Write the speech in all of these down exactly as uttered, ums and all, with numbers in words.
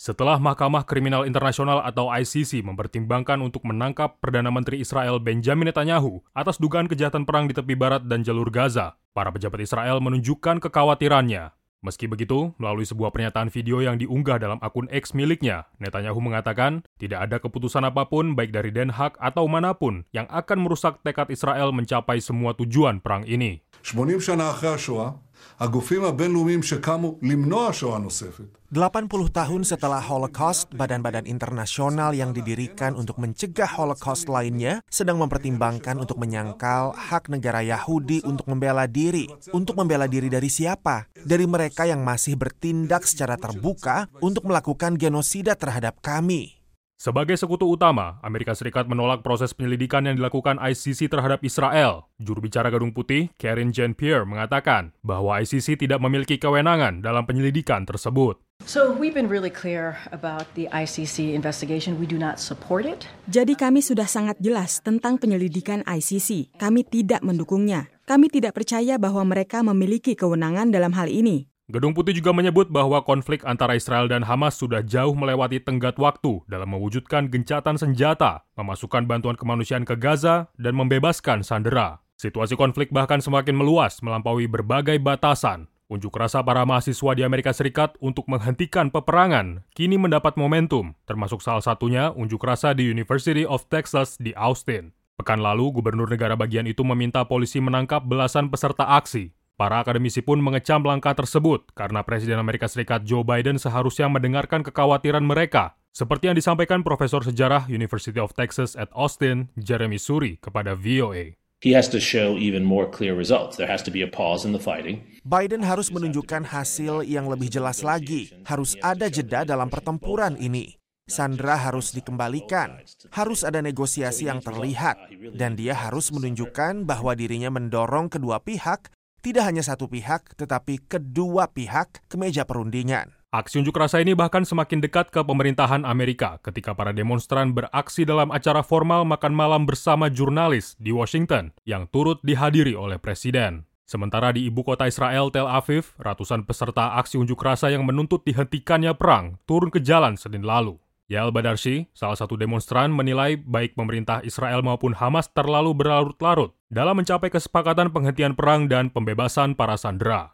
Setelah Mahkamah Kriminal Internasional atau I C C mempertimbangkan untuk menangkap Perdana Menteri Israel Benjamin Netanyahu atas dugaan kejahatan perang di tepi barat dan jalur Gaza, para pejabat Israel menunjukkan kekhawatirannya. Meski begitu, melalui sebuah pernyataan video yang diunggah dalam akun X miliknya, Netanyahu mengatakan tidak ada keputusan apapun baik dari Den Haag atau manapun yang akan merusak tekad Israel mencapai semua tujuan perang ini. שמונים שנה אחרי השואה, הגופים הבינלאומיים שקמו למנוע שואה נוספת. delapan puluh tahun setelah Holocaust, badan-badan internasional yang didirikan untuk mencegah Holocaust lainnya sedang mempertimbangkan untuk menyangkal hak negara Yahudi untuk membela diri. Untuk membela diri dari siapa? Dari mereka yang masih bertindak secara terbuka untuk melakukan genosida terhadap kami. Sebagai sekutu utama, Amerika Serikat menolak proses penyelidikan yang dilakukan I C C terhadap Israel. Juru bicara Gedung Putih, Karine Jean-Pierre, mengatakan bahwa I C C tidak memiliki kewenangan dalam penyelidikan tersebut. So we've been really clear about the I C C investigation. We do not support it. Jadi kami sudah sangat jelas tentang penyelidikan I C C. Kami tidak mendukungnya. Kami tidak percaya bahwa mereka memiliki kewenangan dalam hal ini. Gedung Putih juga menyebut bahwa konflik antara Israel dan Hamas sudah jauh melewati tenggat waktu dalam mewujudkan gencatan senjata, memasukkan bantuan kemanusiaan ke Gaza, dan membebaskan sandera. Situasi konflik bahkan semakin meluas melampaui berbagai batasan. Unjuk rasa para mahasiswa di Amerika Serikat untuk menghentikan peperangan kini mendapat momentum, termasuk salah satunya unjuk rasa di University of Texas di Austin. Pekan lalu, gubernur negara bagian itu meminta polisi menangkap belasan peserta aksi. Para akademisi pun mengecam langkah tersebut karena Presiden Amerika Serikat Joe Biden seharusnya mendengarkan kekhawatiran mereka, seperti yang disampaikan Profesor Sejarah University of Texas at Austin, Jeremy Suri, kepada V O A. He has to show even more clear results. There has to be a pause in the fighting. Biden harus menunjukkan hasil yang lebih jelas lagi. Harus ada jeda dalam pertempuran ini. Sandra harus dikembalikan. Harus ada negosiasi yang terlihat. Dan dia harus menunjukkan bahwa dirinya mendorong kedua pihak, tidak hanya satu pihak, tetapi kedua pihak ke meja perundingan. Aksi unjuk rasa ini bahkan semakin dekat ke pemerintahan Amerika ketika para demonstran beraksi dalam acara formal makan malam bersama jurnalis di Washington yang turut dihadiri oleh Presiden. Sementara di ibu kota Israel, Tel Aviv, ratusan peserta aksi unjuk rasa yang menuntut dihentikannya perang turun ke jalan Senin lalu. Yael Badarshi, salah satu demonstran, menilai baik pemerintah Israel maupun Hamas terlalu berlarut-larut dalam mencapai kesepakatan penghentian perang dan pembebasan para sandera.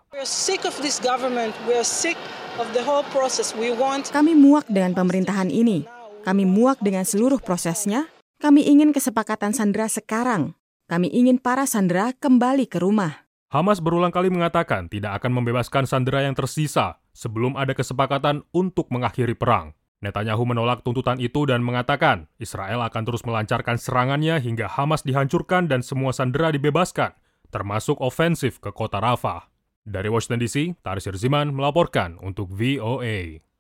Kami muak dengan pemerintahan ini. Kami muak dengan seluruh prosesnya. Kami ingin kesepakatan sandera sekarang. Kami ingin para sandera kembali ke rumah. Hamas berulang kali mengatakan tidak akan membebaskan sandera yang tersisa sebelum ada kesepakatan untuk mengakhiri perang. Netanyahu menolak tuntutan itu dan mengatakan Israel akan terus melancarkan serangannya hingga Hamas dihancurkan dan semua sandera dibebaskan, termasuk ofensif ke kota Rafah. Dari Washington D C, Tarsir Ziman melaporkan untuk V O A.